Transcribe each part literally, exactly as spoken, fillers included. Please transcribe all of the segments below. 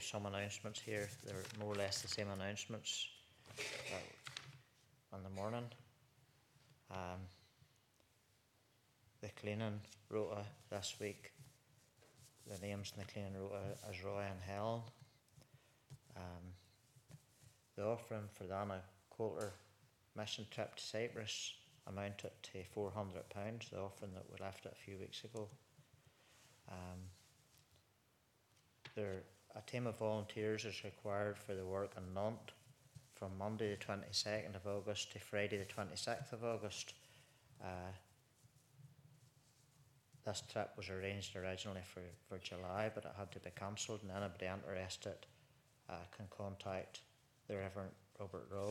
some announcements here. They're more or less the same announcements uh, in the morning. Um, the cleaning rota this week, the names in the cleaning rota is Roy and Helen. Um, the offering for the Anna Coulter mission trip to Cyprus amounted to four hundred pounds, the offering that we left it a few weeks ago. Um, there, a team of volunteers is required for the work in Nantes from Monday the twenty-second of August to Friday the twenty-sixth of August. Uh, this trip was arranged originally for, for July, but it had to be cancelled, and anybody interested uh, can contact the Reverend Robert Robb.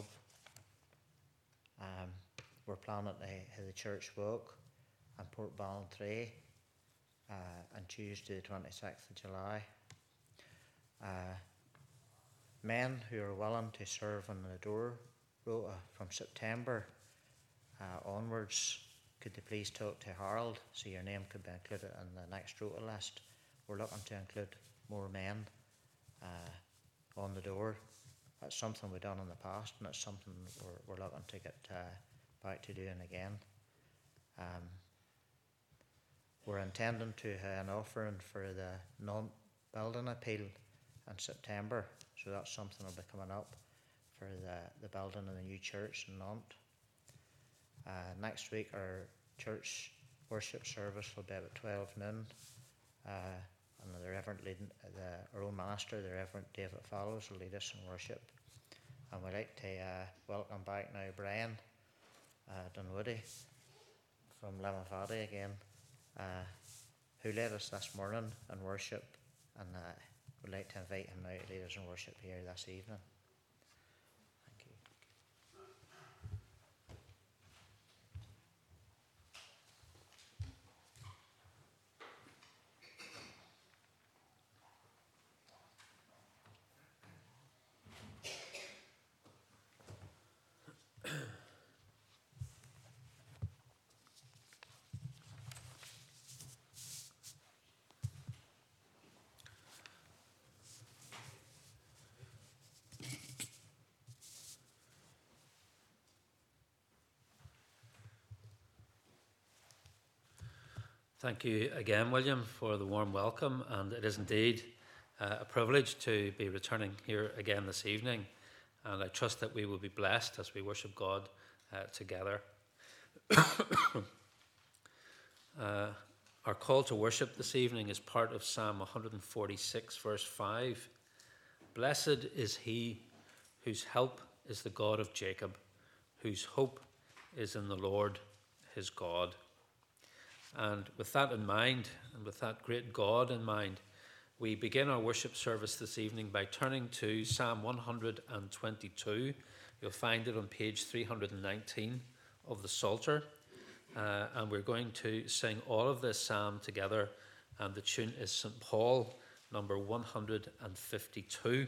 Um, we're planning the, the church walk in Port Ballantrae uh, on Tuesday the twenty-sixth of July. Uh, men who are willing to serve on the door rota from September uh, onwards, could you please talk to Harold so your name could be included in the next rota list. We're looking to include more men uh, on the door. That's something we've done in the past, and it's something we're, we're looking to get uh, back to doing again. Um, we're intending to have an offering for the non-building appeal in September, so that's something that will be coming up for the, the building of the new church in Nantes. Uh, next week our church worship service will be at twelve noon, uh, and the Reverend leading, the, our own minister, the Reverend David Fallows, will lead us in worship. And we'd like to uh, welcome back now Brian uh, Dunwoody from Limavady again, uh, who led us this morning in worship, and uh, we'd like to invite him now to lead us in worship here this evening. Thank you. Thank you again, William, for the warm welcome, and it is indeed uh, a privilege to be returning here again this evening, and I trust that we will be blessed as we worship God uh, together. uh, our call to worship this evening is part of Psalm one forty-six, verse five. Blessed is he whose help is the God of Jacob, whose hope is in the Lord his God. And with that in mind, and with that great God in mind, we begin our worship service this evening by turning to Psalm one twenty-two. You'll find it on page three hundred nineteen of the Psalter. Uh, and we're going to sing all of this psalm together. And the tune is Saint Paul, number one fifty-two.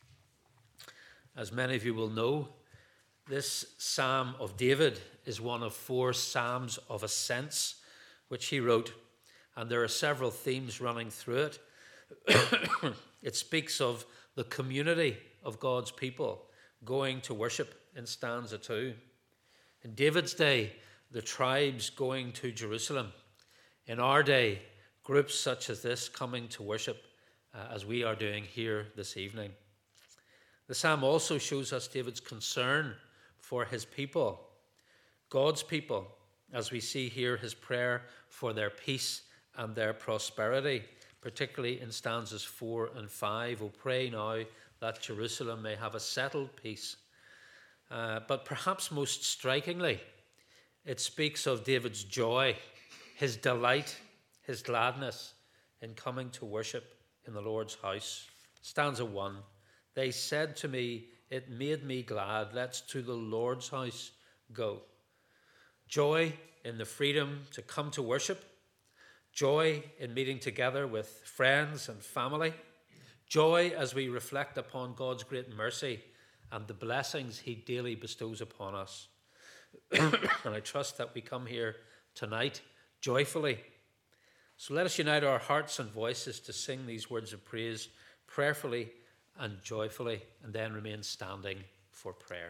As many of you will know, this Psalm of David is one of four Psalms of Ascents, which he wrote, and there are several themes running through it. It speaks of the community of God's people going to worship in stanza two. In David's day, the tribes going to Jerusalem. In our day, groups such as this coming to worship uh, as we are doing here this evening. The psalm also shows us David's concern for his people, God's people, as we see here his prayer for their peace and their prosperity, particularly in stanzas four and five. Oh, pray now that Jerusalem may have a settled peace. Uh, but perhaps most strikingly, it speaks of David's joy, his delight, his gladness in coming to worship in the Lord's house. Stanza one, they said to me, it made me glad, let's to the Lord's house go. Joy in the freedom to come to worship, joy in meeting together with friends and family, joy as we reflect upon God's great mercy and the blessings he daily bestows upon us. And I trust that we come here tonight joyfully. So let us unite our hearts and voices to sing these words of praise prayerfully and joyfully, and then remain standing for prayer.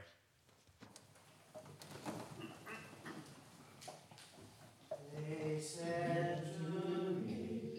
They said to me,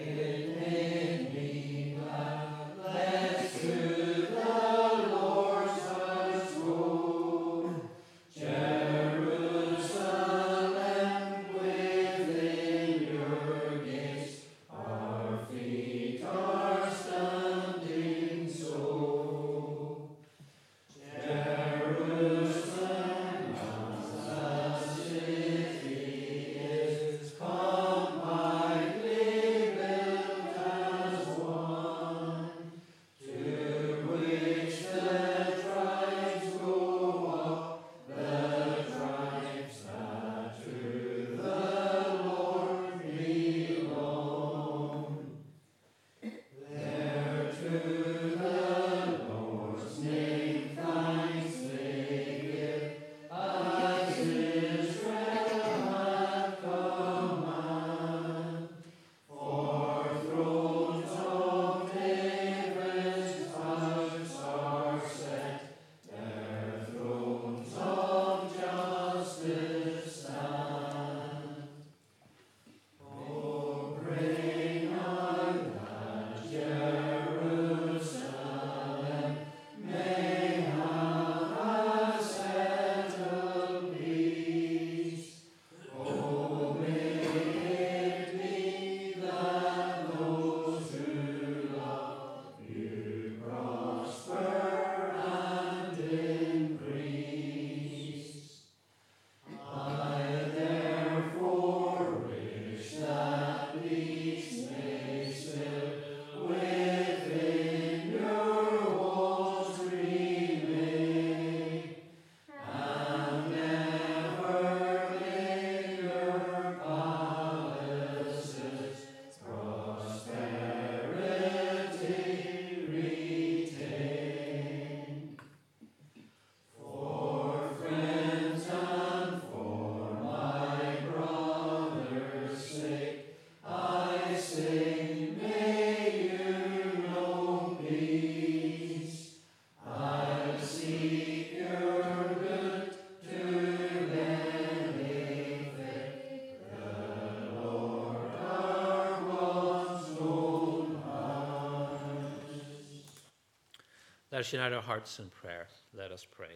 Let us unite our hearts in prayer. Let us pray.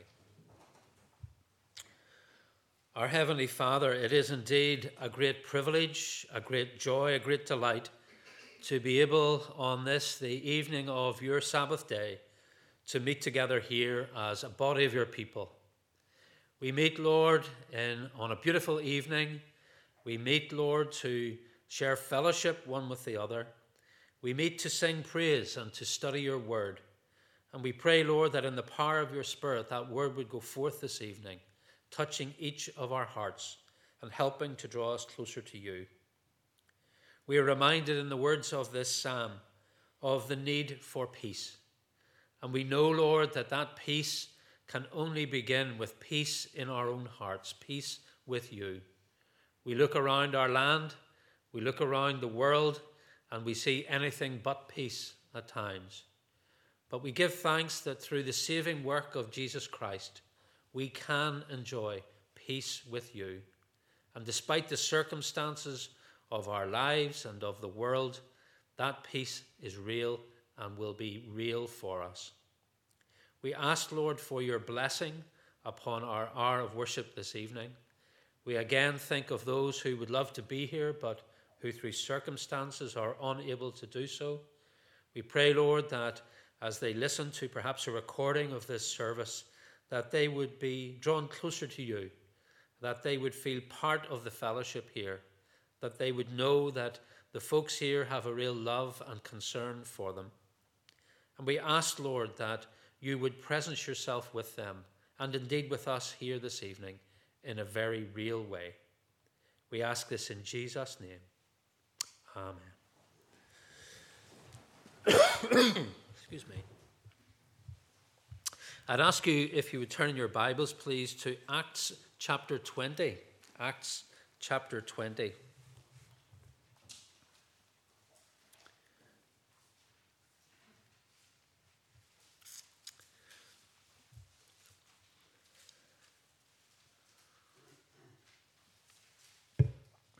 Our Heavenly Father, it is indeed a great privilege, a great joy, a great delight to be able on this, the evening of your Sabbath day, to meet together here as a body of your people. We meet, Lord, in, on a beautiful evening. We meet, Lord, to share fellowship one with the other. We meet to sing praise and to study your word. And we pray, Lord, that in the power of your Spirit, that word would go forth this evening, touching each of our hearts and helping to draw us closer to you. We are reminded in the words of this psalm of the need for peace. And we know, Lord, that that peace can only begin with peace in our own hearts, peace with you. We look around our land, we look around the world, and we see anything but peace at times. But we give thanks that through the saving work of Jesus Christ, we can enjoy peace with you. And despite the circumstances of our lives and of the world, that peace is real and will be real for us. We ask, Lord, for your blessing upon our hour of worship this evening. We again think of those who would love to be here, but who through circumstances are unable to do so. We pray, Lord, that as they listen to perhaps a recording of this service, that they would be drawn closer to you, that they would feel part of the fellowship here, that they would know that the folks here have a real love and concern for them. And we ask, Lord, that you would presence yourself with them, and indeed with us here this evening, in a very real way. We ask this in Jesus' name. Amen. Excuse me. I'd ask you if you would turn in your Bibles, please, to Acts chapter twenty. Acts chapter twenty.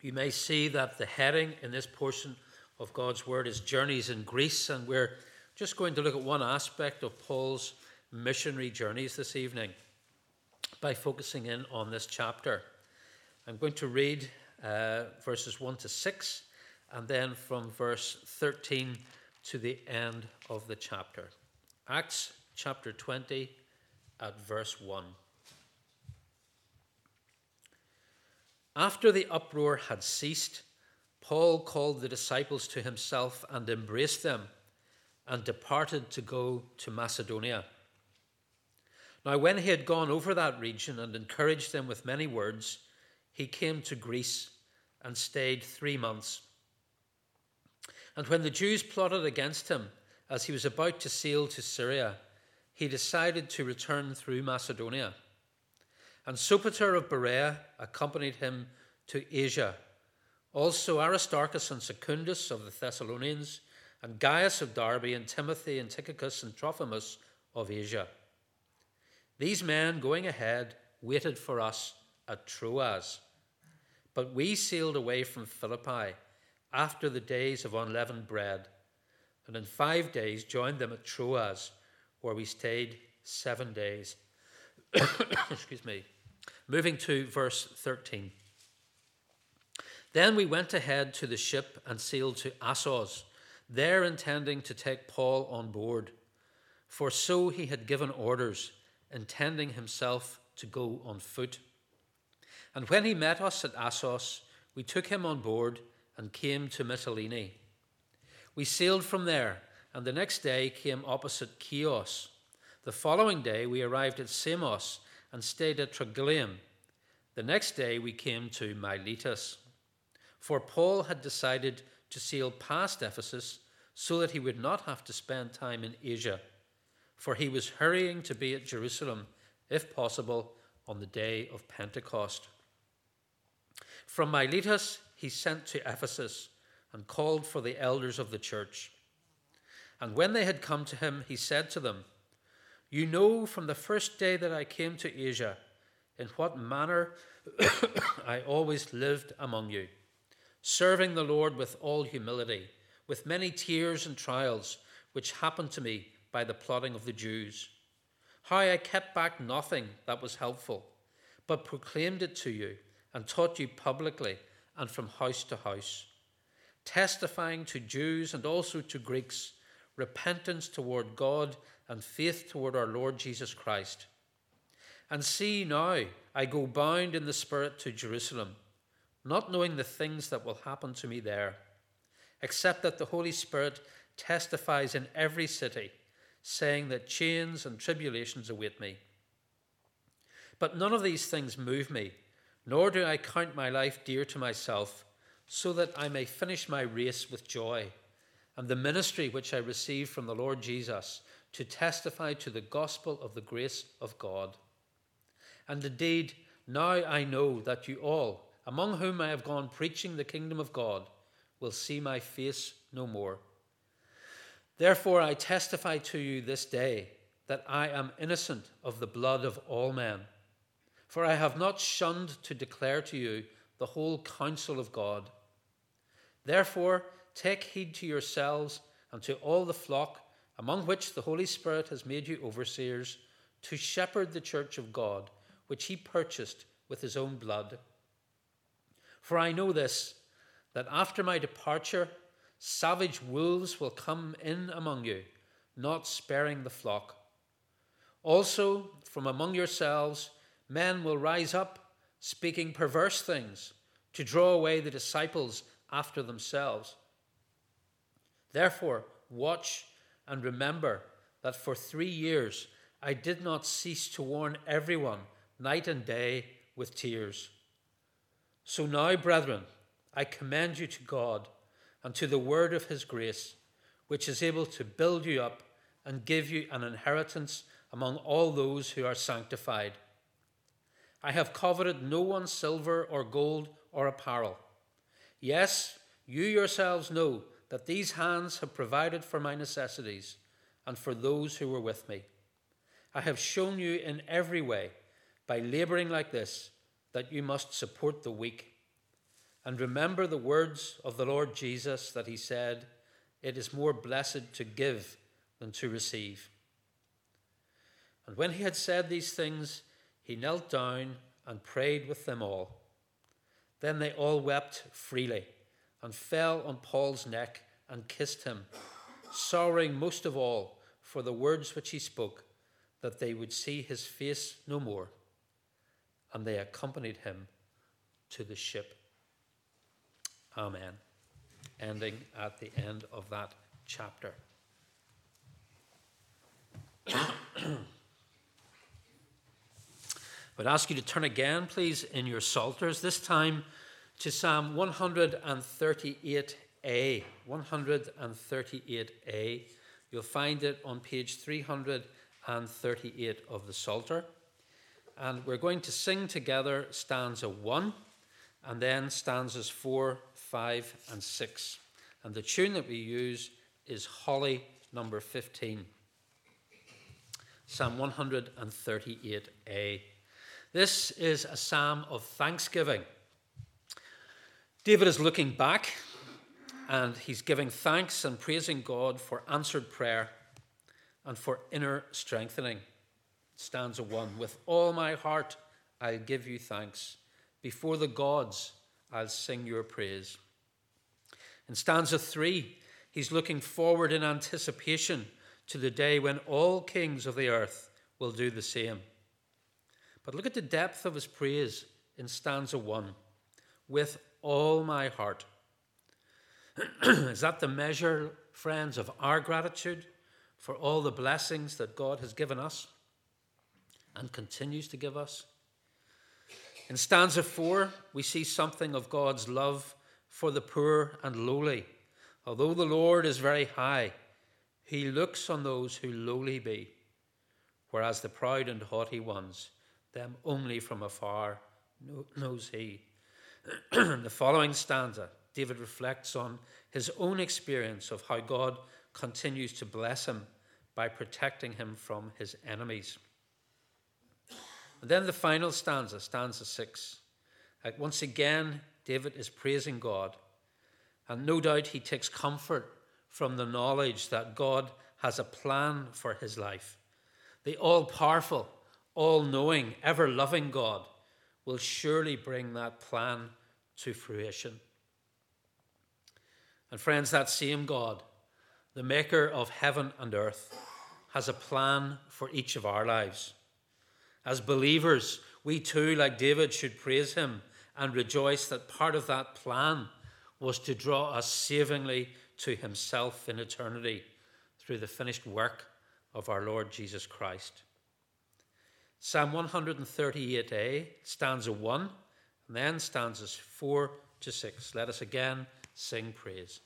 You may see that the heading in this portion of God's Word is Journeys in Greece, and we're just going to look at one aspect of Paul's missionary journeys this evening by focusing in on this chapter. I'm going to read uh, verses one to six, and then from verse thirteen to the end of the chapter. Acts chapter twenty at verse one. After the uproar had ceased, Paul called the disciples to himself and embraced them, and departed to go to Macedonia. Now when he had gone over that region and encouraged them with many words, he came to Greece and stayed three months. And when the Jews plotted against him as he was about to sail to Syria, he decided to return through Macedonia. And Sopater of Berea accompanied him to Asia. Also Aristarchus and Secundus of the Thessalonians, and Gaius of Derbe, and Timothy and Tychicus and Trophimus of Asia. These men, going ahead, waited for us at Troas. But we sailed away from Philippi after the days of unleavened bread, and in five days joined them at Troas, where we stayed seven days. Excuse me. Moving to verse thirteen. Then we went ahead to the ship and sailed to Assos, there intending to take Paul on board, for so he had given orders, intending himself to go on foot. And when he met us at Assos, we took him on board and came to Mytilene. We sailed from there, and the next day came opposite Chios. The following day we arrived at Samos and stayed at Trogyllium. The next day we came to Miletus. For Paul had decided to sail past Ephesus so that he would not have to spend time in Asia, for he was hurrying to be at Jerusalem, if possible, on the day of Pentecost. From Miletus he sent to Ephesus and called for the elders of the church. And when they had come to him, he said to them, "You know from the first day that I came to Asia, in what manner I always lived among you, serving the Lord with all humility, with many tears and trials, which happened to me by the plotting of the Jews. How I kept back nothing that was helpful, but proclaimed it to you and taught you publicly and from house to house, testifying to Jews and also to Greeks repentance toward God and faith toward our Lord Jesus Christ. And see now, I go bound in the Spirit to Jerusalem, not knowing the things that will happen to me there, except that the Holy Spirit testifies in every city, saying that chains and tribulations await me. But none of these things move me, nor do I count my life dear to myself, so that I may finish my race with joy, and the ministry which I received from the Lord Jesus, to testify to the gospel of the grace of God. And indeed, now I know that you all, among whom I have gone preaching the kingdom of God, will see my face no more. Therefore I testify to you this day that I am innocent of the blood of all men. For I have not shunned to declare to you the whole counsel of God. Therefore take heed to yourselves and to all the flock, among which the Holy Spirit has made you overseers, to shepherd the church of God, which he purchased with his own blood. For I know this, that after my departure, savage wolves will come in among you, not sparing the flock. Also, from among yourselves, men will rise up, speaking perverse things, to draw away the disciples after themselves. Therefore, watch and remember that for three years I did not cease to warn everyone, night and day, with tears. So now, brethren, I commend you to God and to the word of his grace, which is able to build you up and give you an inheritance among all those who are sanctified. I have coveted no one's silver or gold or apparel. Yes, you yourselves know that these hands have provided for my necessities and for those who were with me. I have shown you in every way, by laboring like this, that you must support the weak. And remember the words of the Lord Jesus that he said, "It is more blessed to give than to receive." And when he had said these things, he knelt down and prayed with them all. Then they all wept freely and fell on Paul's neck and kissed him, sorrowing most of all for the words which he spoke, that they would see his face no more. And they accompanied him to the ship. Amen. Ending at the end of that chapter. I'd ask you to turn again, please, in your Psalters, this time to Psalm one thirty-eight A. one thirty-eight A. You'll find it on page three thirty-eight of the Psalter. And we're going to sing together stanza one, and then stanzas four, five, and six. And the tune that we use is Holly number fifteen. Psalm one thirty-eight A. This is a psalm of thanksgiving. David is looking back, and he's giving thanks and praising God for answered prayer and for inner strengthening. Stanza one, with all my heart I'll give you thanks. Before the gods I'll sing your praise. In stanza three, he's looking forward in anticipation to the day when all kings of the earth will do the same. But look at the depth of his praise in stanza one. With all my heart. Is that the measure, friends, of our gratitude for all the blessings that God has given us and continues to give us? In stanza four, we see something of God's love for the poor and lowly. Although the Lord is very high, he looks on those who lowly be, whereas the proud and haughty ones, them only from afar knows he. In the following stanza, David reflects on his own experience of how God continues to bless him by protecting him from his enemies. And then the final stanza, stanza six. Like once again, David is praising God. And no doubt he takes comfort from the knowledge that God has a plan for his life. The all-powerful, all-knowing, ever-loving God will surely bring that plan to fruition. And friends, that same God, the maker of heaven and earth, has a plan for each of our lives. As believers, we too, like David, should praise him and rejoice that part of that plan was to draw us savingly to himself in eternity through the finished work of our Lord Jesus Christ. Psalm one thirty-eight A, stanza one, and then stanzas four to six. Let us again sing praise.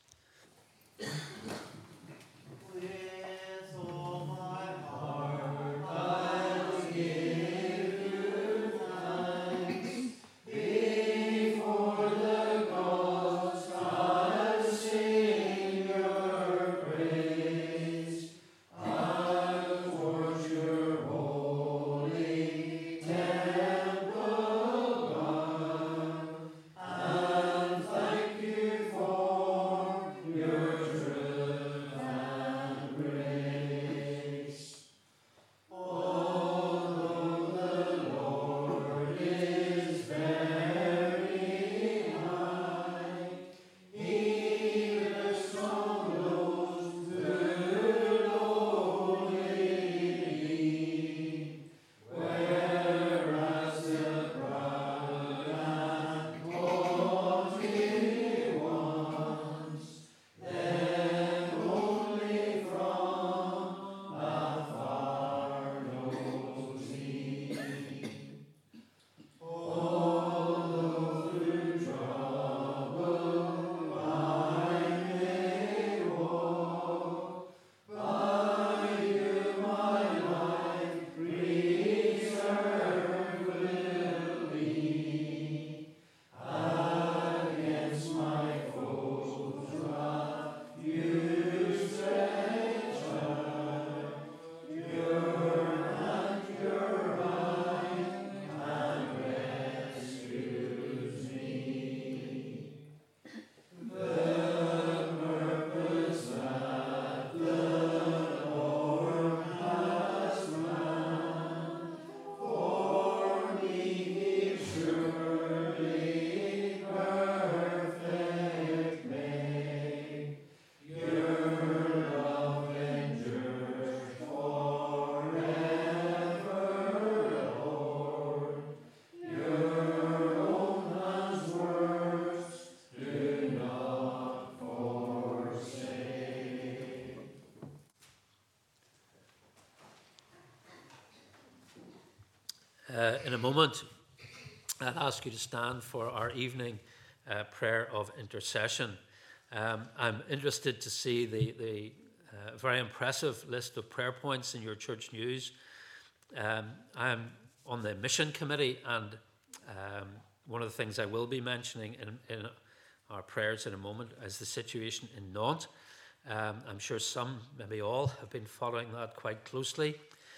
Uh, in a moment, I'll ask you to stand for our evening uh, prayer of intercession. Um, I'm interested to see the, the uh, very impressive list of prayer points in your church news. Um, I'm on the mission committee, and um, one of the things I will be mentioning in, in our prayers in a moment is the situation in Nantes. Um, I'm sure some, maybe all, have been following that quite closely.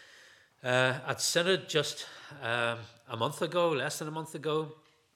Uh, at Synod just um, a month ago, less than a month ago,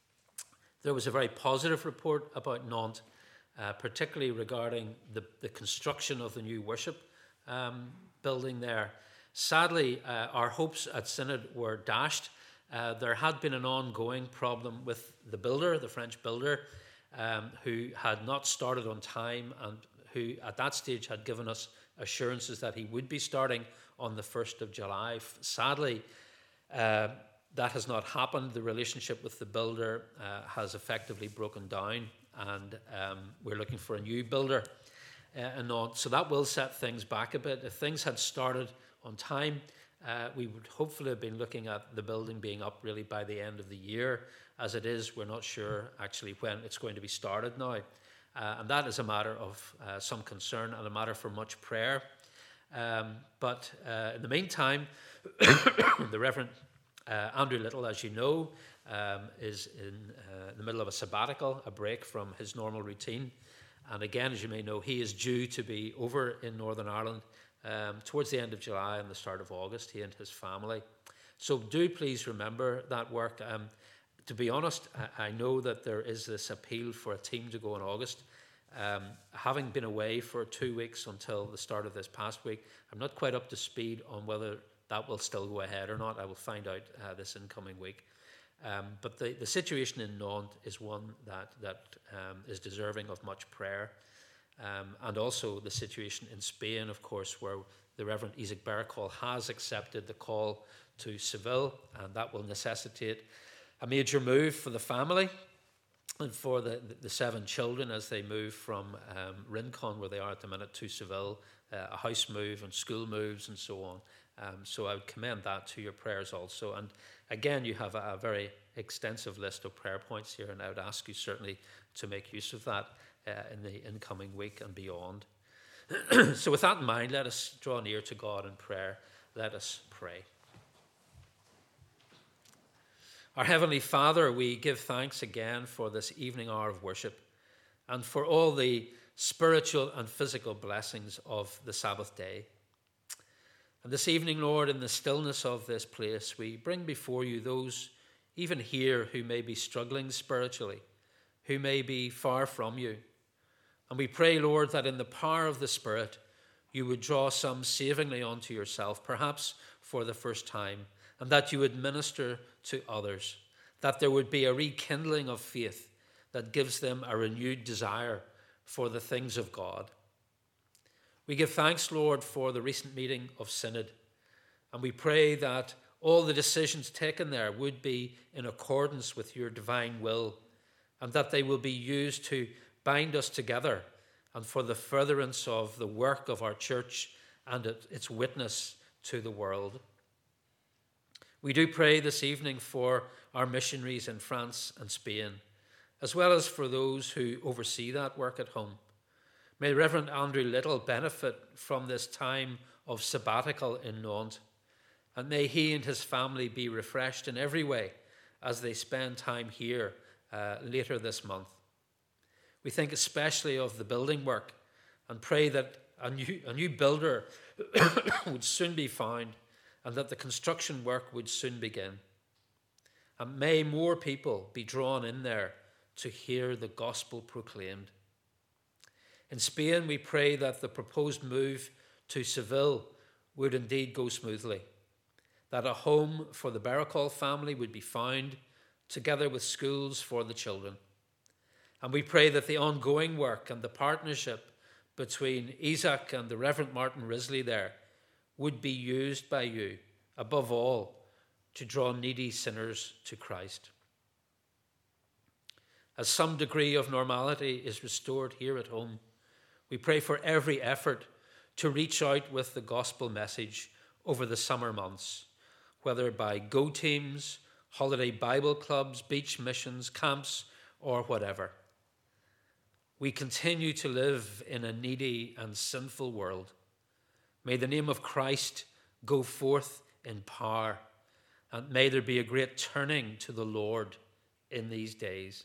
there was a very positive report about Nantes, uh, particularly regarding the, the construction of the new worship um, building there. Sadly, uh, our hopes at Synod were dashed. Uh, there had been an ongoing problem with the builder, the French builder, um, who had not started on time and who at that stage had given us assurances that he would be starting on the first of July. Sadly, uh, that has not happened. The relationship with the builder uh, has effectively broken down, and um, we're looking for a new builder. Uh, and not, so that will set things back a bit. If things had started on time, uh, we would hopefully have been looking at the building being up really by the end of the year. As it is, we're not sure actually when it's going to be started now. Uh, and that is a matter of uh, some concern and a matter for much prayer. Um, but uh, in the meantime, the Reverend uh, Andrew Little, as you know, um, is in uh, the middle of a sabbatical, a break from his normal routine. And again, as you may know, he is due to be over in Northern Ireland um, towards the end of July and the start of August, he and his family. So do please remember that work. Um, to be honest, I, I know that there is this appeal for a team to go in August. Um, having been away for two weeks until the start of this past week, I'm not quite up to speed on whether that will still go ahead or not. I will find out uh, this incoming week. Um, but the, the situation in Nantes is one that, that um, is deserving of much prayer. Um, and also the situation in Spain, of course, where the Reverend Isaac Baracol has accepted the call to Seville, and that will necessitate a major move for the family and for the, the seven children as they move from um, Rincon, where they are at the minute, to Seville, uh, a house move and school moves and so on. Um, so I would commend that to your prayers also. And again, you have a, a very extensive list of prayer points here, and I would ask you certainly to make use of that uh, in the incoming week and beyond. So with that in mind, let us draw near to God in prayer. Let us pray. Our Heavenly Father, we give thanks again for this evening hour of worship and for all the spiritual and physical blessings of the Sabbath day. And this evening, Lord, in the stillness of this place, we bring before you those even here who may be struggling spiritually, who may be far from you. And we pray, Lord, that in the power of the Spirit, you would draw some savingly unto yourself, perhaps for the first time, and that you would minister to others, that there would be a rekindling of faith that gives them a renewed desire for the things of God. We give thanks, Lord, for the recent meeting of Synod, and we pray that all the decisions taken there would be in accordance with your divine will, and that they will be used to bind us together and for the furtherance of the work of our church and its witness to the world. We do pray this evening for our missionaries in France and Spain, as well as for those who oversee that work at home. May Reverend Andrew Little benefit from this time of sabbatical in Nantes, and may he and his family be refreshed in every way as they spend time here uh, later this month. We think especially of the building work and pray that a new, a new builder would soon be found and that the construction work would soon begin. And may more people be drawn in there to hear the gospel proclaimed. In Spain, we pray that the proposed move to Seville would indeed go smoothly, that a home for the Baracol family would be found, together with schools for the children. And we pray that the ongoing work and the partnership between Isaac and the Reverend Martin Risley there would be used by you, above all, to draw needy sinners to Christ. As some degree of normality is restored here at home, we pray for every effort to reach out with the gospel message over the summer months, whether by Go Teams, holiday Bible clubs, beach missions, camps, or whatever. We continue to live in a needy and sinful world. May the name of Christ go forth in power, and may there be a great turning to the Lord in these days.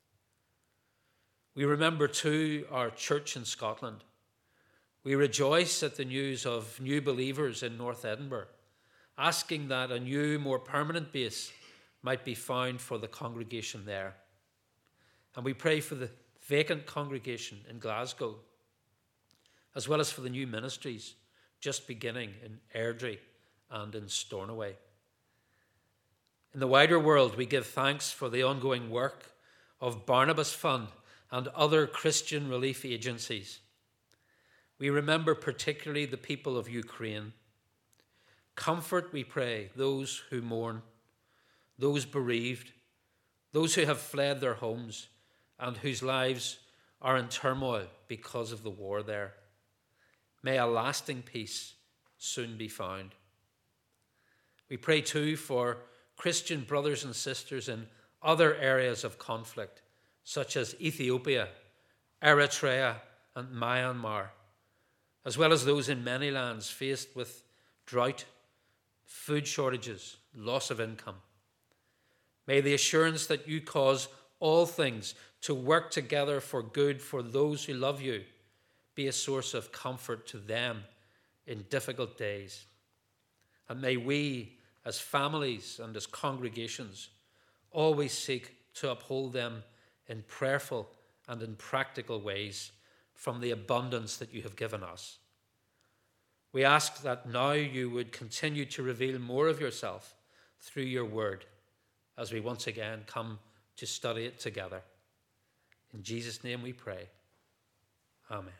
We remember too our church in Scotland. We rejoice at the news of new believers in North Edinburgh, asking that a new, more permanent base might be found for the congregation there. And we pray for the vacant congregation in Glasgow, as well as for the new ministries just beginning in Airdrie and in Stornoway. In the wider world, we give thanks for the ongoing work of Barnabas Fund and other Christian relief agencies. We remember particularly the people of Ukraine. Comfort, we pray, those who mourn, those bereaved, those who have fled their homes and whose lives are in turmoil because of the war there. May a lasting peace soon be found. We pray too for Christian brothers and sisters in other areas of conflict, such as Ethiopia, Eritrea, and Myanmar, as well as those in many lands faced with drought, food shortages, loss of income. May the assurance that you cause all things to work together for good for those who love you be a source of comfort to them in difficult days. And may we, as families and as congregations, always seek to uphold them in prayerful and in practical ways from the abundance that you have given us. We ask that now you would continue to reveal more of yourself through your word as we once again come to study it together. In Jesus' name we pray. Amen.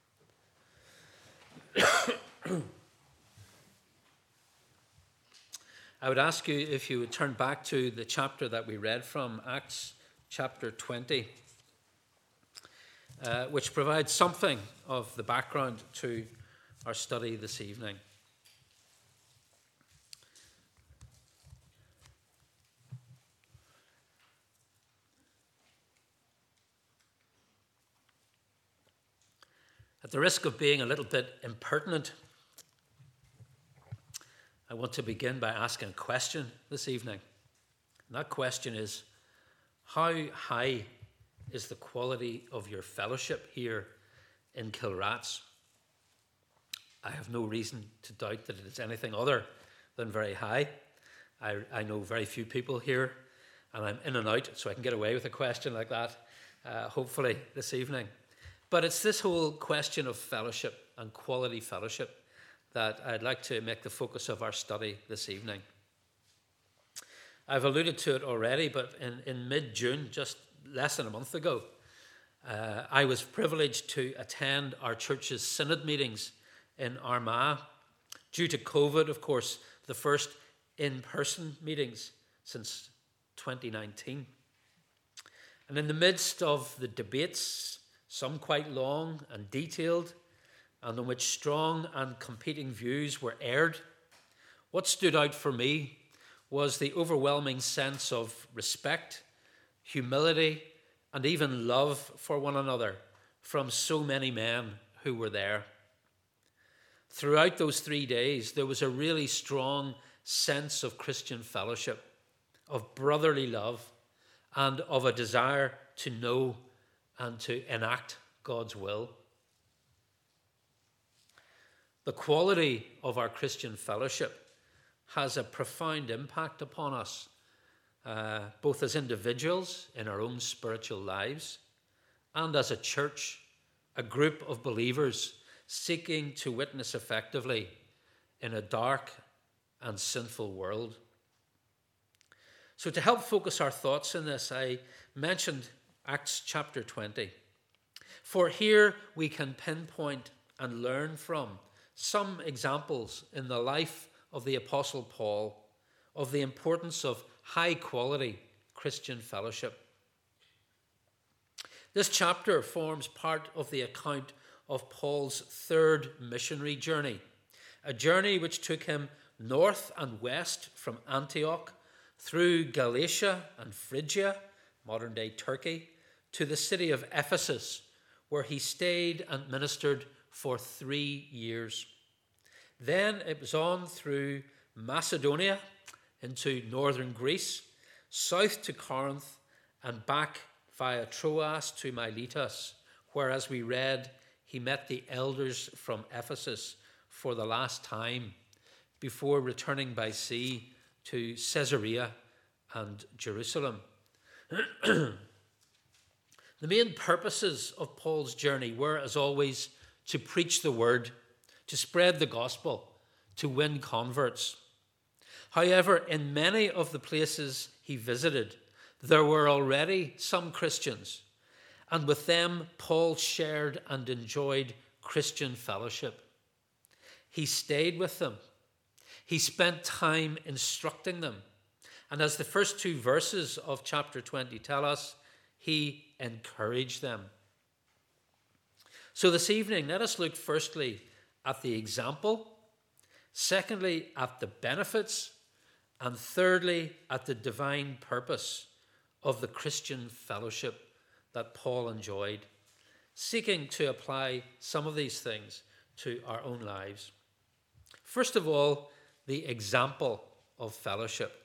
I would ask you if you would turn back to the chapter that we read from, Acts chapter twenty, uh, which provides something of the background to our study this evening. At the risk of being a little bit impertinent, I want to begin by asking a question this evening. And that question is, how high is the quality of your fellowship here in Kilrats? I have no reason to doubt that it is anything other than very high. I, I know very few people here, and I'm in and out, so I can get away with a question like that, uh, hopefully this evening. But it's this whole question of fellowship and quality fellowship that I'd like to make the focus of our study this evening. I've alluded to it already, but in, in mid-June, just less than a month ago, uh, I was privileged to attend our church's synod meetings in Armagh. Due to COVID, of course, the first in-person meetings since twenty nineteen. And in the midst of the debates, some quite long and detailed, and in which strong and competing views were aired, what stood out for me was the overwhelming sense of respect, humility, and even love for one another from so many men who were there. Throughout those three days, there was a really strong sense of Christian fellowship, of brotherly love, and of a desire to know and to enact God's will. The quality of our Christian fellowship has a profound impact upon us, uh, both as individuals in our own spiritual lives and as a church, a group of believers seeking to witness effectively in a dark and sinful world. So to help focus our thoughts in this, I mentioned Acts chapter twenty. For here we can pinpoint and learn from some examples in the life of the Apostle Paul of the importance of high-quality Christian fellowship. This chapter forms part of the account of Paul's third missionary journey, a journey which took him north and west from Antioch, through Galatia and Phrygia, modern-day Turkey, to the city of Ephesus, where he stayed and ministered for three years. Then it was on through Macedonia into northern Greece, south to Corinth, and back via Troas to Miletus, where, as we read, he met the elders from Ephesus for the last time before returning by sea to Caesarea and Jerusalem. The main purposes of Paul's journey were, as always, to preach the word, to spread the gospel, to win converts. However, in many of the places he visited, there were already some Christians, and with them Paul shared and enjoyed Christian fellowship. He stayed with them. He spent time instructing them. And as the first two verses of chapter twenty tell us, he encouraged them. So this evening, let us look firstly at the example, secondly at the benefits, and thirdly at the divine purpose of the Christian fellowship that Paul enjoyed, seeking to apply some of these things to our own lives. First of all, the example of fellowship.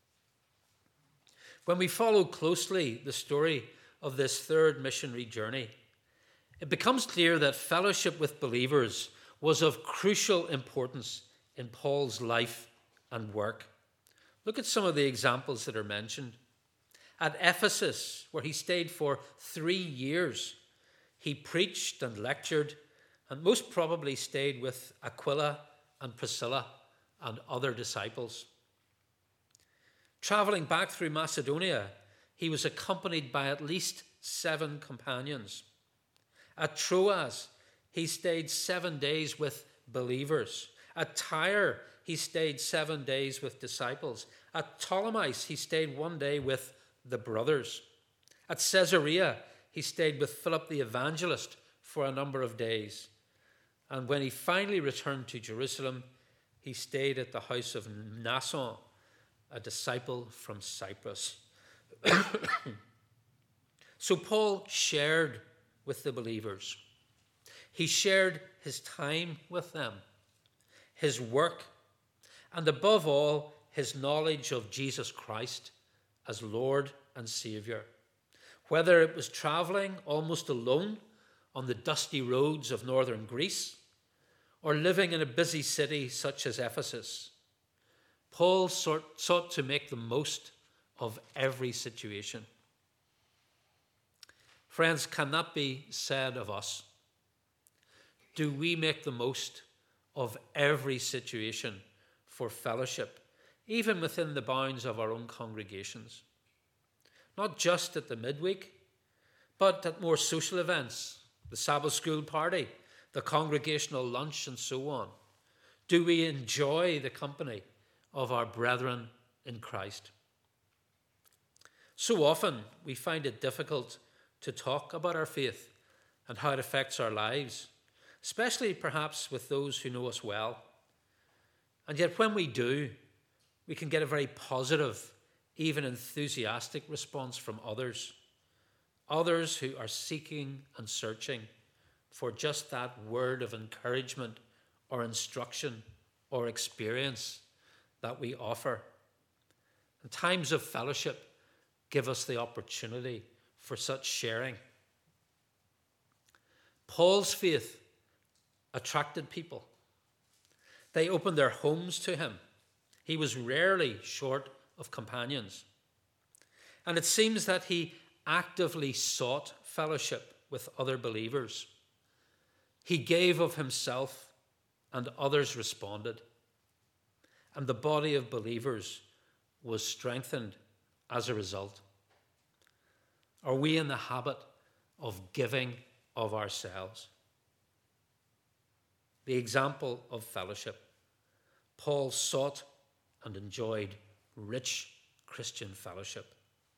When we follow closely the story of this third missionary journey, it becomes clear that fellowship with believers was of crucial importance in Paul's life and work. Look at some of the examples that are mentioned. At Ephesus, where he stayed for three years, he preached and lectured, and most probably stayed with Aquila and Priscilla and other disciples. Traveling back through Macedonia, he was accompanied by at least seven companions. At Troas, he stayed seven days with believers. At Tyre, he stayed seven days with disciples. At Ptolemais, he stayed one day with the brothers. At Caesarea, he stayed with Philip the evangelist for a number of days. And when he finally returned to Jerusalem, he stayed at the house of Mnason, a disciple from Cyprus. So Paul shared with the believers. He shared his time with them, his work, and above all, his knowledge of Jesus Christ as Lord and Saviour. Whether it was travelling almost alone on the dusty roads of northern Greece, or living in a busy city such as Ephesus, Paul sought, sought to make the most of every situation. Friends, can that be said of us? Do we make the most of every situation for fellowship, even within the bounds of our own congregations? Not just at the midweek, but at more social events, the Sabbath school party, the congregational lunch, and so on. Do we enjoy the company of our brethren in Christ? So often we find it difficult to talk about our faith and how it affects our lives, especially perhaps with those who know us well. And yet when we do, we can get a very positive, even enthusiastic response from others, others who are seeking and searching for just that word of encouragement or instruction or experience that we offer. And times of fellowship give us the opportunity for such sharing. Paul's faith attracted people. They opened their homes to him. He was rarely short of companions. And it seems that he actively sought fellowship with other believers. He gave of himself, and others responded. And the body of believers was strengthened as a result. Are we in the habit of giving of ourselves? The example of fellowship. Paul sought and enjoyed rich Christian fellowship.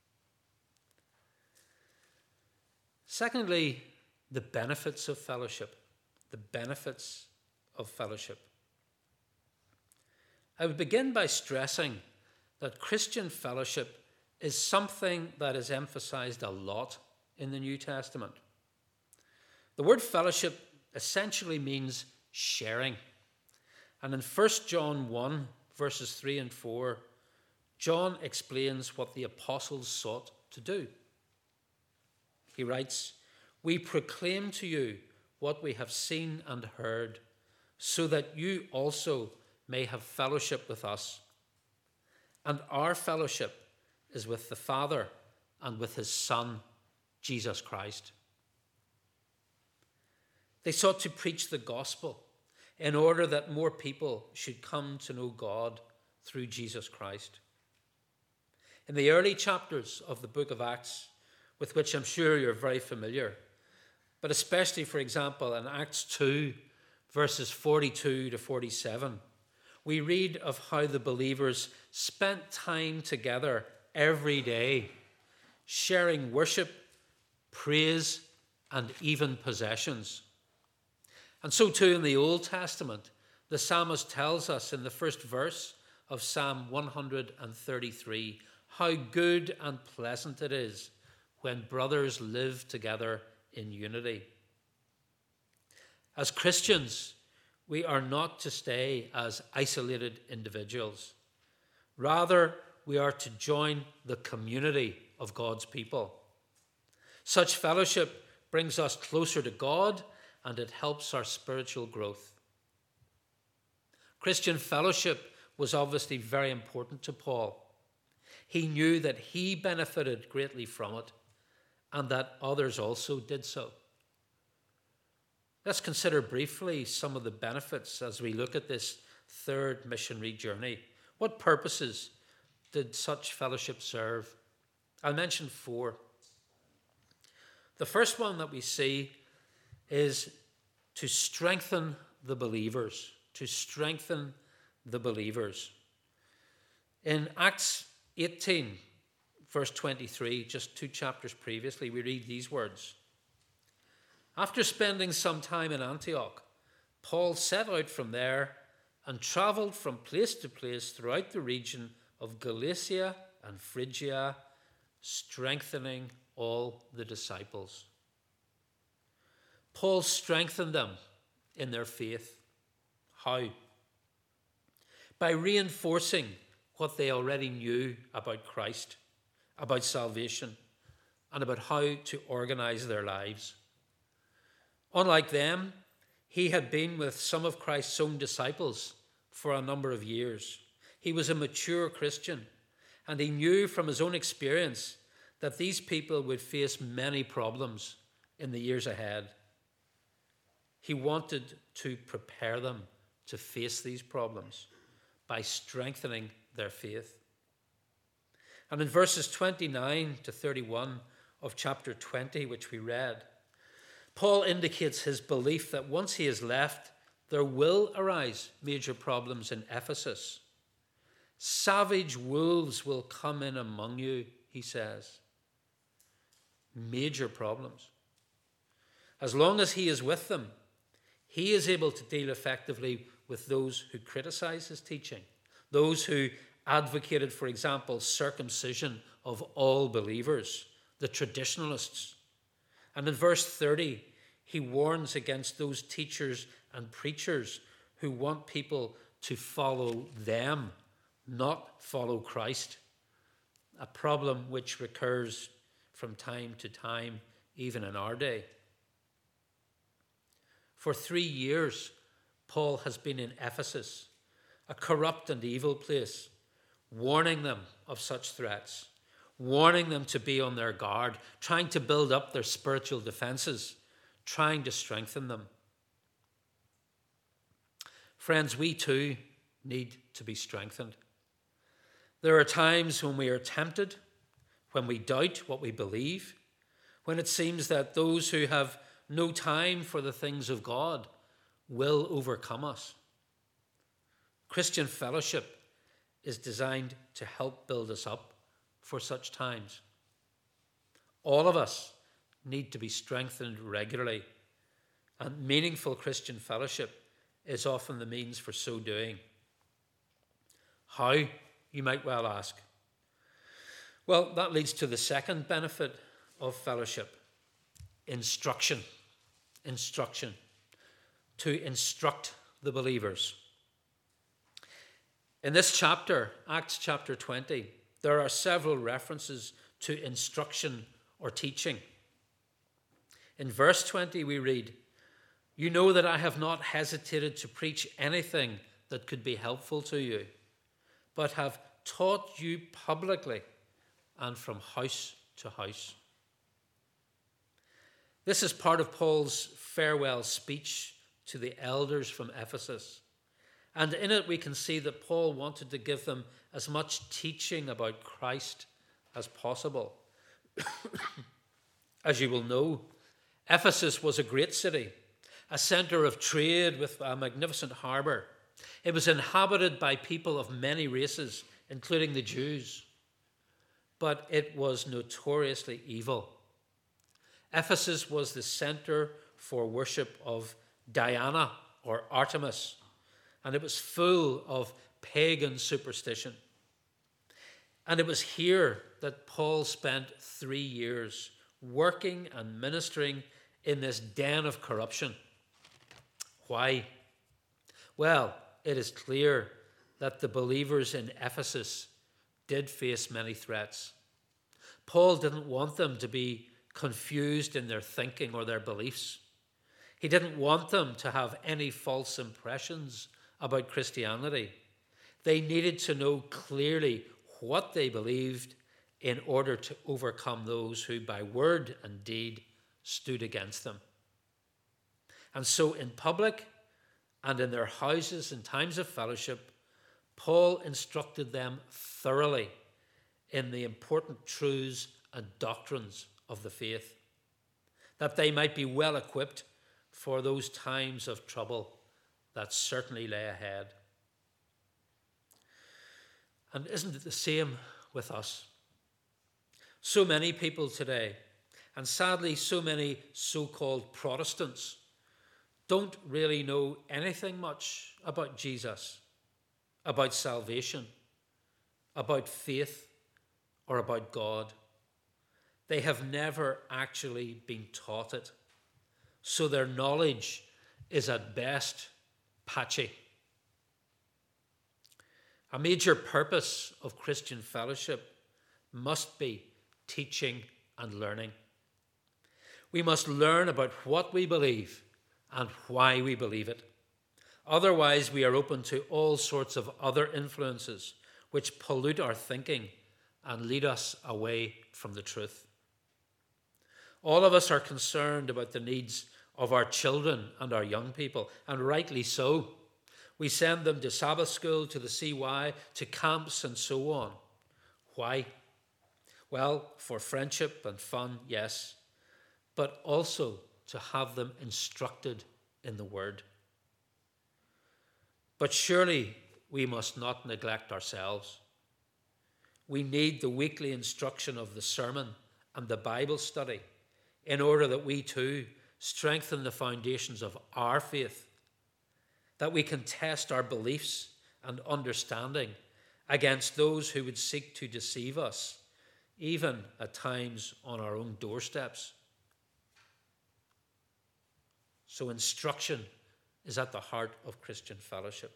Secondly, the benefits of fellowship. The benefits of fellowship. I would begin by stressing that Christian fellowship is something that is emphasized a lot in the New Testament. The word fellowship essentially means sharing. And in First John one, verses three and four, John explains what the apostles sought to do. He writes, "We proclaim to you what we have seen and heard, so that you also may have fellowship with us. And our fellowship is with the Father and with his Son, Jesus Christ." They sought to preach the gospel in order that more people should come to know God through Jesus Christ. In the early chapters of the book of Acts, with which I'm sure you're very familiar, but especially, for example, in Acts two, verses forty-two to forty-seven, we read of how the believers spent time together every day, sharing worship, praise, and even possessions. And so too in the Old Testament, the psalmist tells us in the first verse of Psalm one thirty-three how good and pleasant it is when brothers live together in unity. As Christians, we are not to stay as isolated individuals. Rather, we are to join the community of God's people. Such fellowship brings us closer to God, and it helps our spiritual growth. Christian fellowship was obviously very important to Paul. He knew that he benefited greatly from it, and that others also did so. Let's consider briefly some of the benefits as we look at this third missionary journey. What purposes did such fellowship serve? I'll mention four. The first one that we see is to strengthen the believers, to strengthen the believers. In Acts eighteen, verse twenty-three, just two chapters previously, we read these words. "After spending some time in Antioch, Paul set out from there and travelled from place to place throughout the region of Galatia and Phrygia, strengthening all the disciples." Paul strengthened them in their faith. How? By reinforcing what they already knew about Christ, about salvation, and about how to organize their lives. Unlike them, he had been with some of Christ's own disciples for a number of years. He was a mature Christian, and he knew from his own experience that these people would face many problems in the years ahead. He wanted to prepare them to face these problems by strengthening their faith. And in verses twenty-nine to thirty-one of chapter twenty, which we read, Paul indicates his belief that once he is left, there will arise major problems in Ephesus. Savage wolves will come in among you, he says. Major problems. As long as he is with them, he is able to deal effectively with those who criticize his teaching, those who advocated, for example, circumcision of all believers, the traditionalists. And in verse thirty, he warns against those teachers and preachers who want people to follow them, not follow Christ, a problem which recurs from time to time, even in our day. For three years, Paul has been in Ephesus, a corrupt and evil place, warning them of such threats, warning them to be on their guard, trying to build up their spiritual defenses, trying to strengthen them. Friends, we too need to be strengthened. There are times when we are tempted, when we doubt what we believe, when it seems that those who have no time for the things of God will overcome us. Christian fellowship is designed to help build us up for such times. All of us need to be strengthened regularly, and meaningful Christian fellowship is often the means for so doing. How, you might well ask? Well, that leads to the second benefit of fellowship: instruction. Instruction. To instruct the believers. In this chapter, Acts chapter twenty, there are several references to instruction or teaching. In verse twenty, we read, "You know that I have not hesitated to preach anything that could be helpful to you, but have taught you publicly and from house to house." This is part of Paul's farewell speech to the elders from Ephesus. And in it we can see that Paul wanted to give them as much teaching about Christ as possible. As you will know, Ephesus was a great city, a centre of trade with a magnificent harbour. It was inhabited by people of many races, including the Jews. But it was notoriously evil. Ephesus was the centre for worship of Diana or Artemis, and it was full of pagan superstition. And it was here that Paul spent three years working and ministering in this den of corruption. Why? Well, it is clear that the believers in Ephesus did face many threats. Paul didn't want them to be confused in their thinking or their beliefs. He didn't want them to have any false impressions about Christianity. They needed to know clearly what they believed in order to overcome those who by word and deed stood against them. And so in public and in their houses in times of fellowship, Paul instructed them thoroughly in the important truths and doctrines of the faith, that they might be well equipped for those times of trouble that certainly lay ahead. And isn't it the same with us? So many people today, and sadly so many so-called Protestants, don't really know anything much about Jesus, about salvation, about faith, or about God. They have never actually been taught it, so their knowledge is at best patchy. A major purpose of Christian fellowship must be teaching and learning. We must learn about what we believe and why we believe it. Otherwise, we are open to all sorts of other influences which pollute our thinking and lead us away from the truth. All of us are concerned about the needs of our children and our young people, and rightly so. We send them to Sabbath school, to the C Y, to camps and so on. Why? Well, for friendship and fun, yes, but also to have them instructed in the Word. But surely we must not neglect ourselves. We need the weekly instruction of the sermon and the Bible study in order that we too strengthen the foundations of our faith, that we can test our beliefs and understanding against those who would seek to deceive us, even at times on our own doorsteps. So instruction is at the heart of Christian fellowship.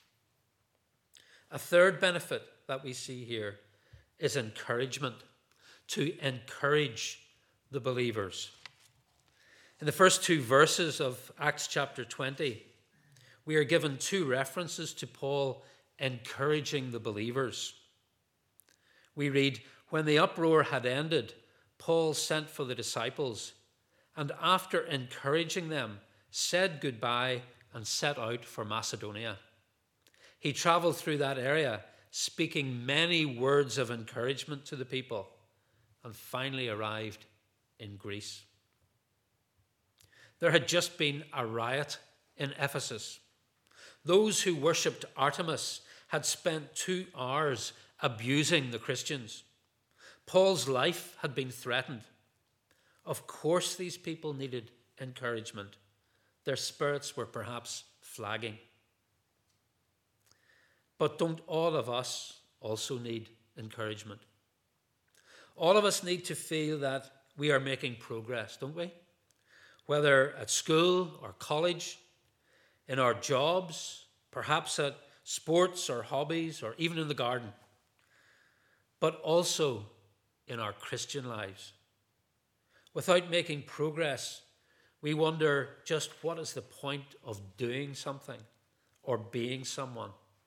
A third benefit that we see here is encouragement, to encourage the believers. In the first two verses of Acts chapter twenty, we are given two references to Paul encouraging the believers. We read, "When the uproar had ended, Paul sent for the disciples, and after encouraging them, said goodbye and set out for Macedonia. He traveled through that area, speaking many words of encouragement to the people, and finally arrived in Greece." There had just been a riot in Ephesus. Those who worshipped Artemis had spent two hours abusing the Christians. Paul's life had been threatened. Of course, these people needed encouragement. Their spirits were perhaps flagging. But don't all of us also need encouragement? All of us need to feel that we are making progress, don't we? Whether at school or college, in our jobs, perhaps at sports or hobbies, or even in the garden, but also in our Christian lives. Without making progress, we wonder just what is the point of doing something or being someone.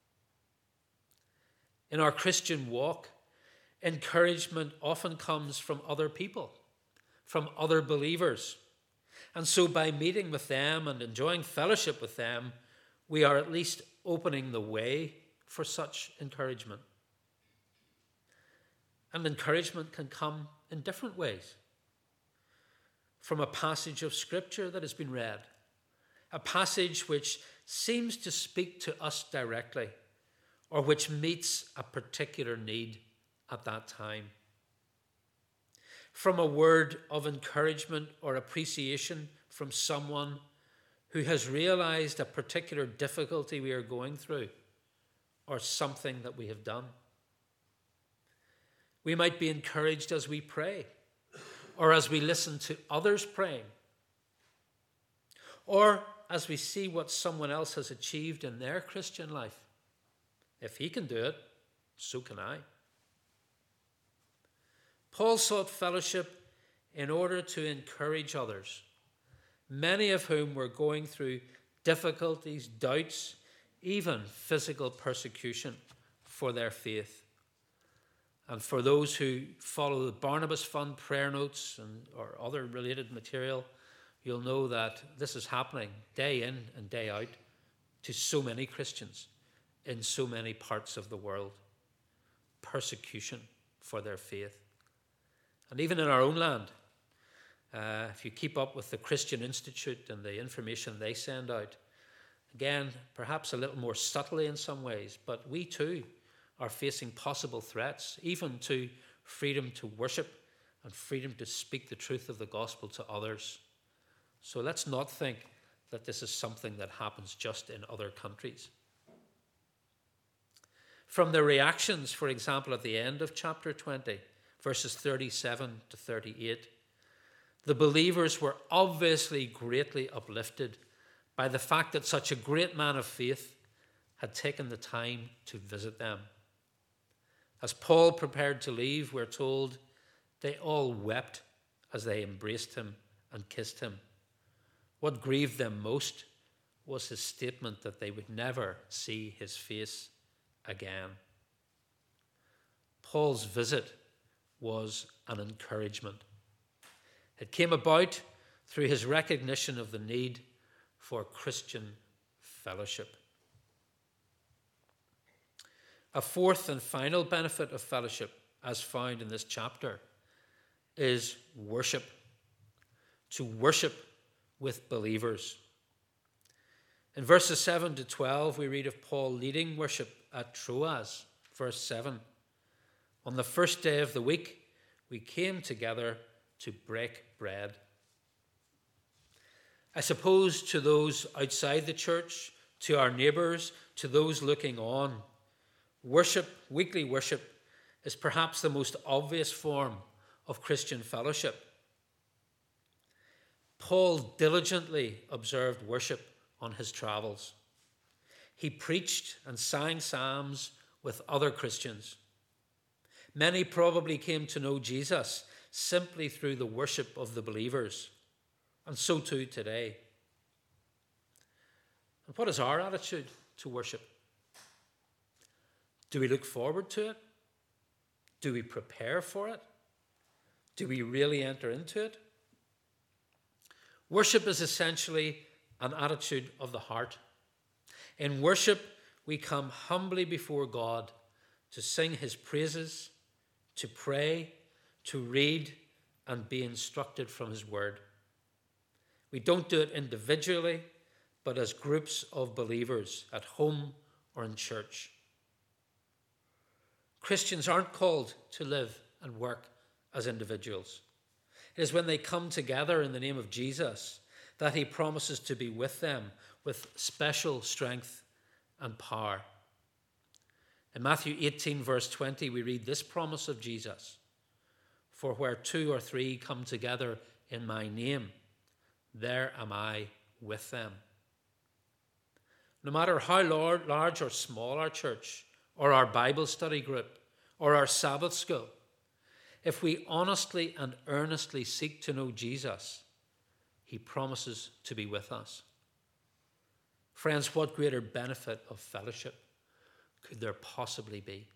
In our Christian walk, encouragement often comes from other people, from other believers. And so by meeting with them and enjoying fellowship with them, we are at least opening the way for such encouragement. And encouragement can come in different ways. From a passage of Scripture that has been read, a passage which seems to speak to us directly, or which meets a particular need at that time. From a word of encouragement or appreciation from someone who has realized a particular difficulty we are going through, or something that we have done. We might be encouraged as we pray, or as we listen to others praying, or as we see what someone else has achieved in their Christian life. If he can do it, so can I. Paul sought fellowship in order to encourage others, many of whom were going through difficulties, doubts, even physical persecution for their faith. And for those who follow the Barnabas Fund prayer notes and or other related material, you'll know that this is happening day in and day out to so many Christians in so many parts of the world. Persecution for their faith. And even in our own land, uh, if you keep up with the Christian Institute and the information they send out, again, perhaps a little more subtly in some ways, but we too are facing possible threats, even to freedom to worship and freedom to speak the truth of the gospel to others. So let's not think that this is something that happens just in other countries. From the reactions, for example, at the end of chapter twenty, verses thirty-seven to thirty-eight, the believers were obviously greatly uplifted by the fact that such a great man of faith had taken the time to visit them. As Paul prepared to leave, we're told they all wept as they embraced him and kissed him. What grieved them most was his statement that they would never see his face again. Paul's visit was an encouragement. It came about through his recognition of the need for Christian fellowship. A fourth and final benefit of fellowship, as found in this chapter, is worship. To worship with believers. In verses seven to twelve, we read of Paul leading worship at Troas, verse seven. On the first day of the week, we came together to break bread. I suppose to those outside the church, to our neighbours, to those looking on, worship, weekly worship, is perhaps the most obvious form of Christian fellowship. Paul diligently observed worship on his travels. He preached and sang psalms with other Christians. Many probably came to know Jesus simply through the worship of the believers, and so too today. And what is our attitude to worship? Do we look forward to it? Do we prepare for it? Do we really enter into it? Worship is essentially an attitude of the heart. In worship, we come humbly before God to sing his praises, to pray, to read, and be instructed from his word. We don't do it individually, but as groups of believers at home or in church. Christians aren't called to live and work as individuals. It is when they come together in the name of Jesus that he promises to be with them with special strength and power. In Matthew eighteen, verse twenty, we read this promise of Jesus: "For where two or three come together in my name, there am I with them." No matter how large or small our church, or our Bible study group, or our Sabbath school, if we honestly and earnestly seek to know Jesus, he promises to be with us. Friends, what greater benefit of fellowship could there possibly be?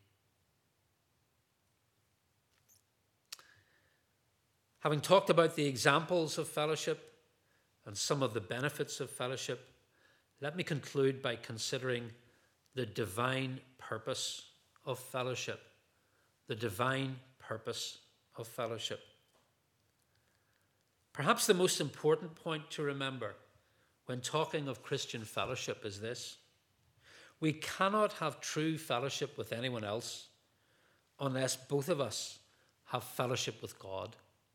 Having talked about the examples of fellowship and some of the benefits of fellowship, let me conclude by considering the divine purpose of fellowship. The divine purpose of fellowship. Perhaps the most important point to remember when talking of Christian fellowship is this: we cannot have true fellowship with anyone else unless both of us have fellowship with God.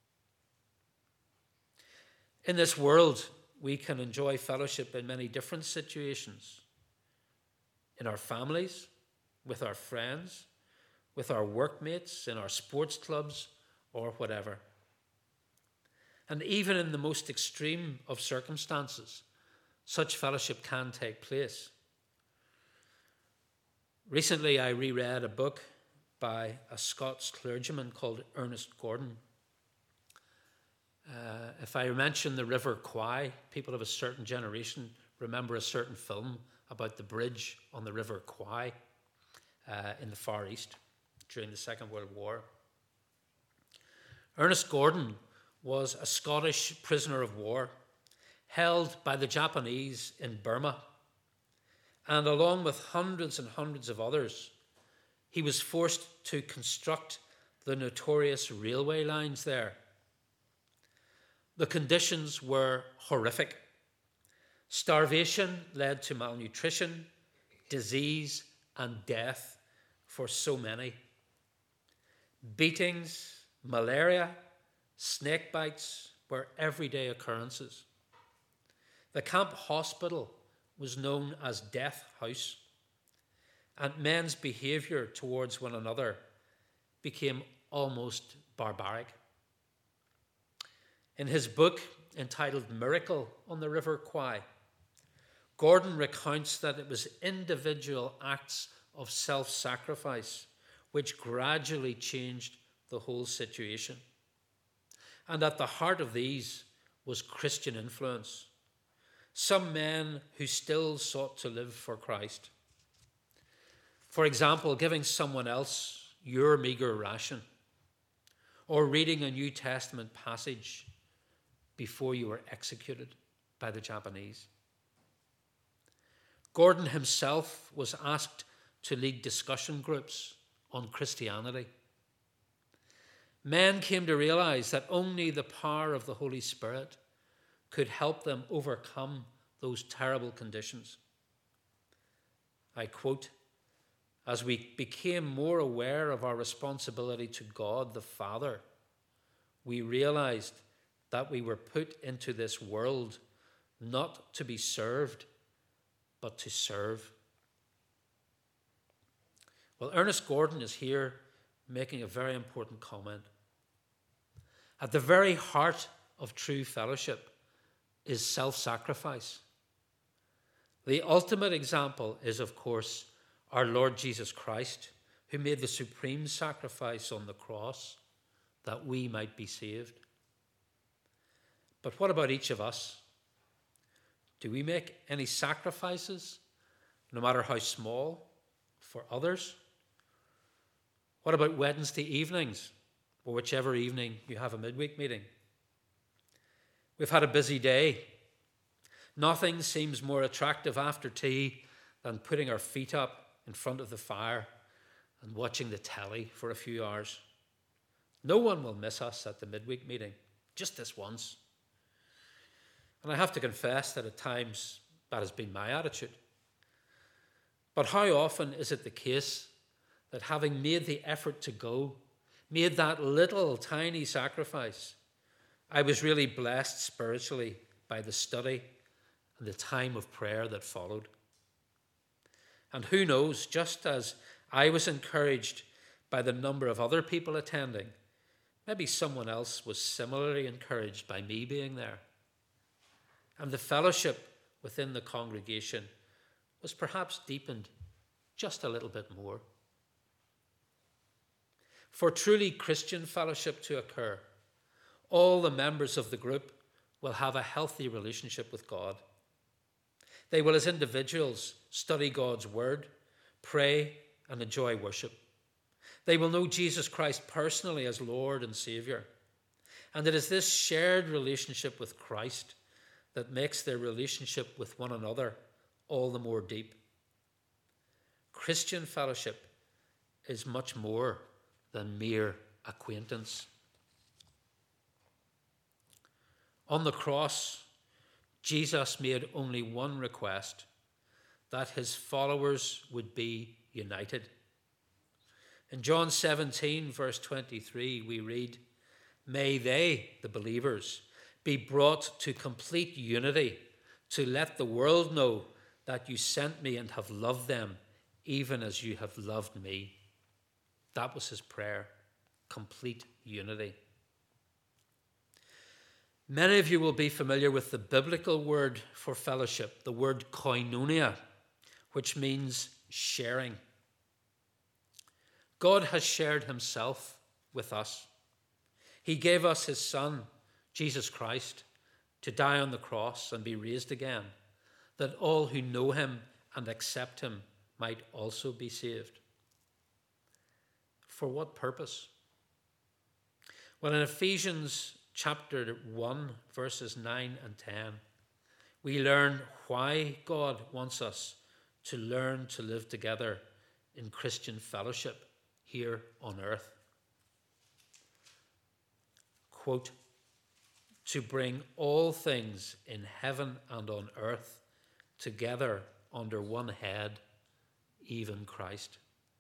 In this world, we can enjoy fellowship in many different situations. In our families, with our friends, with our workmates, in our sports clubs, or whatever. And even in the most extreme of circumstances, such fellowship can take place. Recently, I reread a book by a Scots clergyman called Ernest Gordon. Uh, if I mention the River Kwai, people of a certain generation remember a certain film about the bridge on the River Kwai uh, in the Far East during the Second World War. Ernest Gordon was a Scottish prisoner of war held by the Japanese in Burma, and along with hundreds and hundreds of others, he was forced to construct the notorious railway lines there. The conditions were horrific. Starvation led to malnutrition, disease, and death for so many. Beatings, malaria, snake bites were everyday occurrences. The camp hospital was known as Death House, and men's behaviour towards one another became almost barbaric. In his book entitled Miracle on the River Kwai, Gordon recounts that it was individual acts of self-sacrifice which gradually changed the whole situation. And at the heart of these was Christian influence. Some men who still sought to live for Christ. For example, giving someone else your meager ration, or reading a New Testament passage before you were executed by the Japanese. Gordon himself was asked to lead discussion groups on Christianity. Men came to realize that only the power of the Holy Spirit could help them overcome those terrible conditions. I quote, "As we became more aware of our responsibility to God the Father, we realized that we were put into this world not to be served, but to serve." Well, Ernest Gordon is here making a very important comment. At the very heart of true fellowship is self-sacrifice. The ultimate example is, of course, our Lord Jesus Christ, who made the supreme sacrifice on the cross that we might be saved. But what about each of us? Do we make any sacrifices, no matter how small, for others? What about Wednesday evenings, or whichever evening you have a midweek meeting? We've had a busy day. Nothing seems more attractive after tea than putting our feet up in front of the fire and watching the telly for a few hours. No one will miss us at the midweek meeting, just this once. And I have to confess that at times that has been my attitude. But how often is it the case that having made the effort to go, made that little tiny sacrifice, I was really blessed spiritually by the study and the time of prayer that followed? And who knows, just as I was encouraged by the number of other people attending. Maybe someone else was similarly encouraged by me being there. And the fellowship within the congregation was perhaps deepened just a little bit more. For truly Christian fellowship to occur, all the members of the group will have a healthy relationship with God. They will, as individuals, study God's word, pray, and enjoy worship. They will know Jesus Christ personally as Lord and Savior. And it is this shared relationship with Christ that makes their relationship with one another all the more deep. Christian fellowship is much more than mere acquaintance. On the cross, Jesus made only one request, that his followers would be united. In John seventeen, verse twenty-three, we read, "May they, the believers, be brought to complete unity, to let the world know that you sent me and have loved them, even as you have loved me." That was his prayer, complete unity. Many of you will be familiar with the biblical word for fellowship, the word koinonia, which means sharing. God has shared himself with us. He gave us his Son, Jesus Christ, to die on the cross and be raised again, that all who know him and accept him might also be saved. For what purpose? Well, in Ephesians chapter one, verses nine and ten, we learn why God wants us to learn to live together in Christian fellowship here on earth. Quote, "To bring all things in heaven and on earth together under one head, even Christ."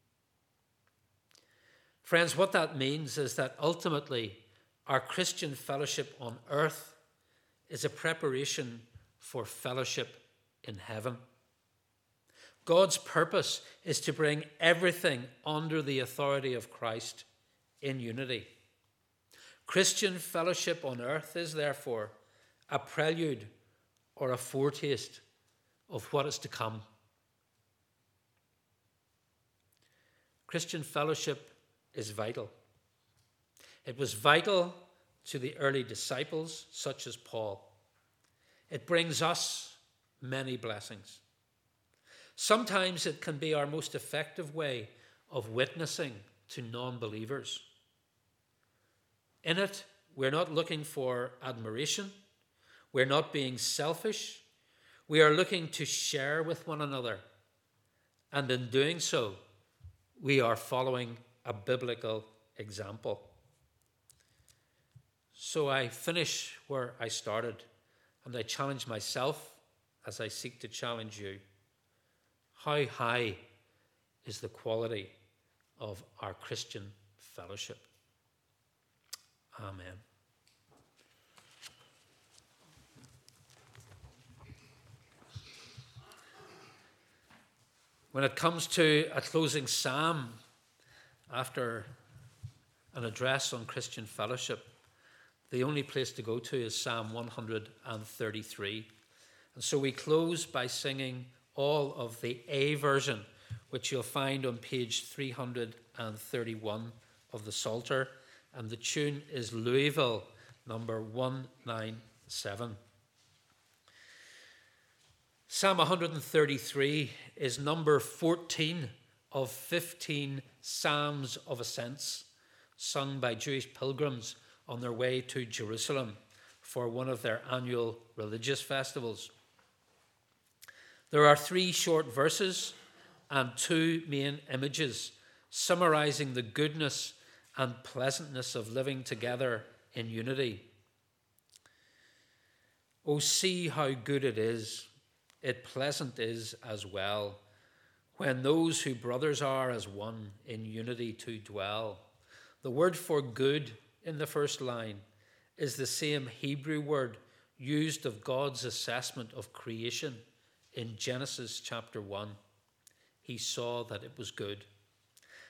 Friends, what that means is that ultimately our Christian fellowship on earth is a preparation for fellowship in heaven. God's purpose is to bring everything under the authority of Christ in unity. Christian fellowship on earth is therefore a prelude or a foretaste of what is to come. Christian fellowship is vital. It was vital to the early disciples, such as Paul. It brings us many blessings. Sometimes it can be our most effective way of witnessing to non-believers. In it, we're not looking for admiration. We're not being selfish. We are looking to share with one another. And in doing so, we are following a biblical example. So I finish where I started, and I challenge myself as I seek to challenge you. How high is the quality of our Christian fellowship? Amen. When it comes to a closing psalm after an address on Christian fellowship, the only place to go to is Psalm one thirty-three. And so we close by singing all of the A version, which you'll find on page three thirty-one of the Psalter. And the tune is Louisville, number one ninety-seven. Psalm one thirty-three is number fourteen of fifteen Psalms of Ascents, sung by Jewish pilgrims on their way to Jerusalem for one of their annual religious festivals. There are three short verses and two main images summarizing the goodness and pleasantness of living together in unity. Oh, see how good it is, it pleasant is as well, when those who brothers are as one in unity to dwell. The word for good in the first line is the same Hebrew word used of God's assessment of creation in Genesis chapter one. He saw that it was good.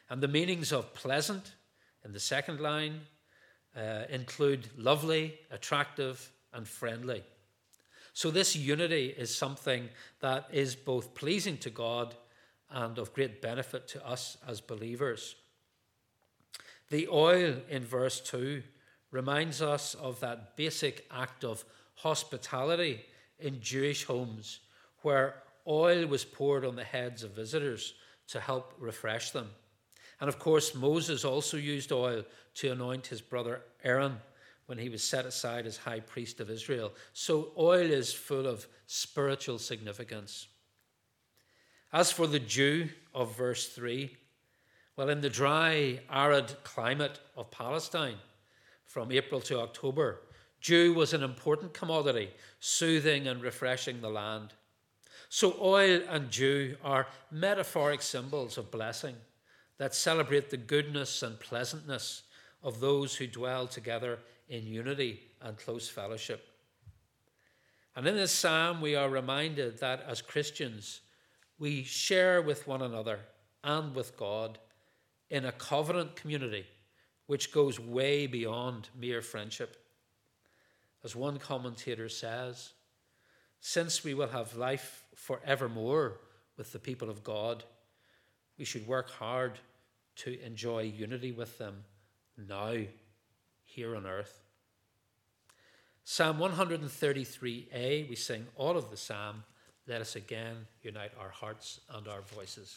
And the meanings of pleasant in the second line uh, include lovely, attractive, and friendly. So this unity is something that is both pleasing to God and of great benefit to us as believers. The oil in verse two reminds us of that basic act of hospitality in Jewish homes, where oil was poured on the heads of visitors to help refresh them. And of course, Moses also used oil to anoint his brother Aaron when he was set aside as high priest of Israel. So oil is full of spiritual significance. As for the dew of verse three, well, in the dry, arid climate of Palestine from April to October, dew was an important commodity, soothing and refreshing the land. So oil and dew are metaphoric symbols of blessing that celebrate the goodness and pleasantness of those who dwell together in unity and close fellowship. And in this psalm, we are reminded that as Christians, we share with one another and with God in a covenant community which goes way beyond mere friendship. As one commentator says, since we will have life forevermore with the people of God, we should work hard to enjoy unity with them now, here on earth. Psalm one thirty-three a, we sing all of the psalm. Let us again unite our hearts and our voices.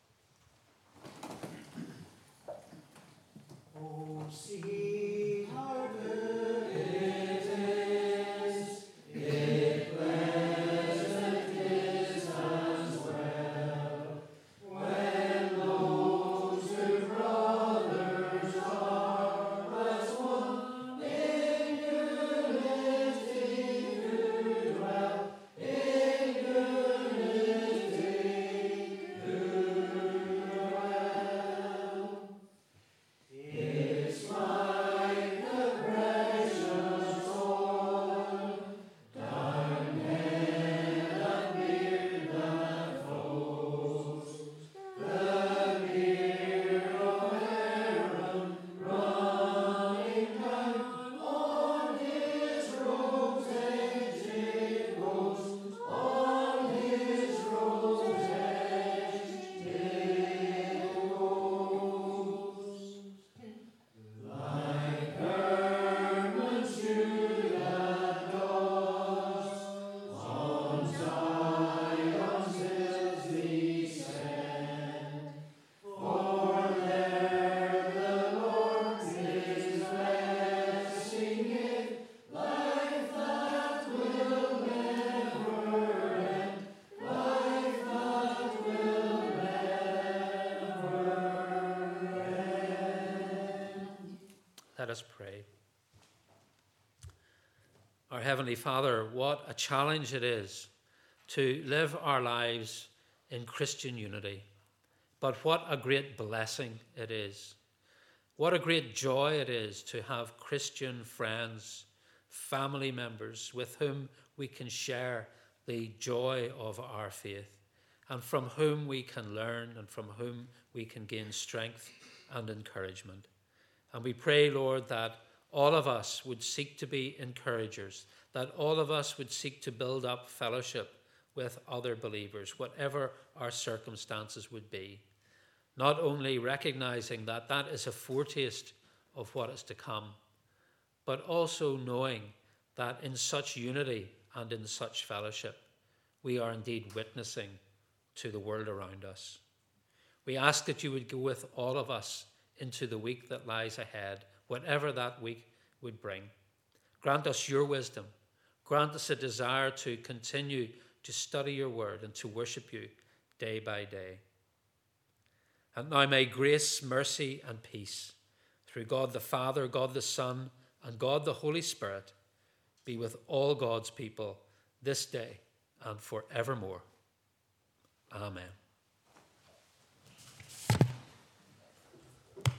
Oh, see how good it is, it pleasant is as well, when those two brothers are as one in unity who dwell in unity who dwell. It's like the precious oil, down head and beard that flows, the beard of Aaron running down on his robe's edge it goes, on his robe's edge it goes. Like garments to that does on Zion's hills descend, for there the Lord is blessing it, life that will never end, life that will never end. Let us pray. Our Heavenly Father, what a challenge it is to live our lives in Christian unity. But what a great blessing it is. What a great joy it is to have Christian friends, family members with whom we can share the joy of our faith, and from whom we can learn and from whom we can gain strength and encouragement. And we pray, Lord, that all of us would seek to be encouragers, that all of us would seek to build up fellowship with other believers, whatever our circumstances would be. Not only recognizing that that is a foretaste of what is to come, but also knowing that in such unity and in such fellowship, we are indeed witnessing to the world around us. We ask that you would go with all of us into the week that lies ahead, whatever that week would bring. Grant us your wisdom. Grant us a desire to continue to study your word and to worship you day by day. And now may grace, mercy, and peace through God the Father, God the Son, and God the Holy Spirit be with all God's people this day and forevermore. Amen.